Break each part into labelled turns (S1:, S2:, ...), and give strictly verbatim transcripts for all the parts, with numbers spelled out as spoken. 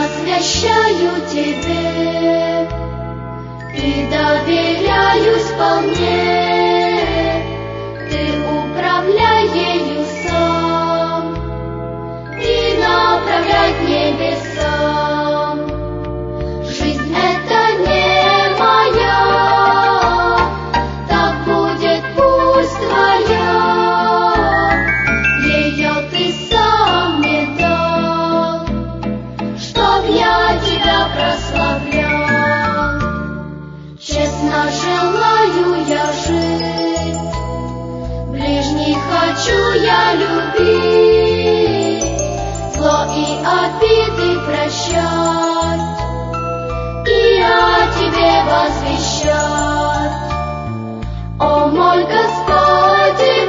S1: посвящаю Тебе и доверяюсь вполне. Ты управляй ею сам и направляй к небесам. Жизнь это не моя, так будет пусть Твоя. Ее Ты сам мне дал, чтоб я Тебя прославлял. Честно желаю я жить, ближних хочу я любить, зло и обиды прощать и о Тебе возвещать. О мой Господи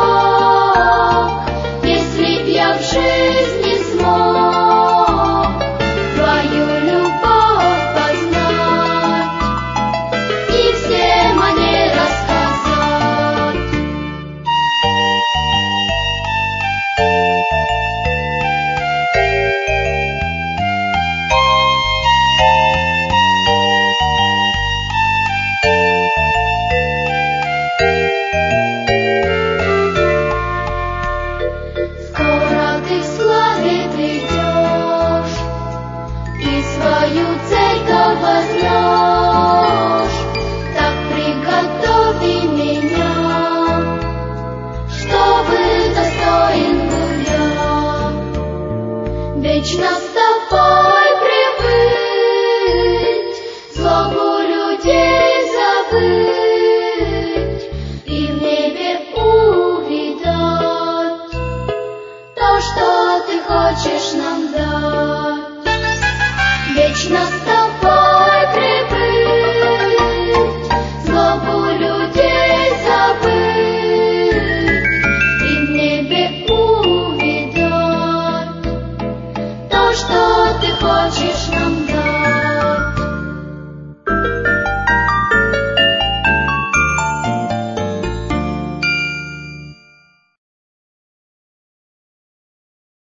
S1: Бог, если б я в жизни смог Твою любовь познать и всем о ней рассказать. Скоро Ты в славе придешь и свою церковь возьмешь, так приготови меня, чтобы достоин был я вечно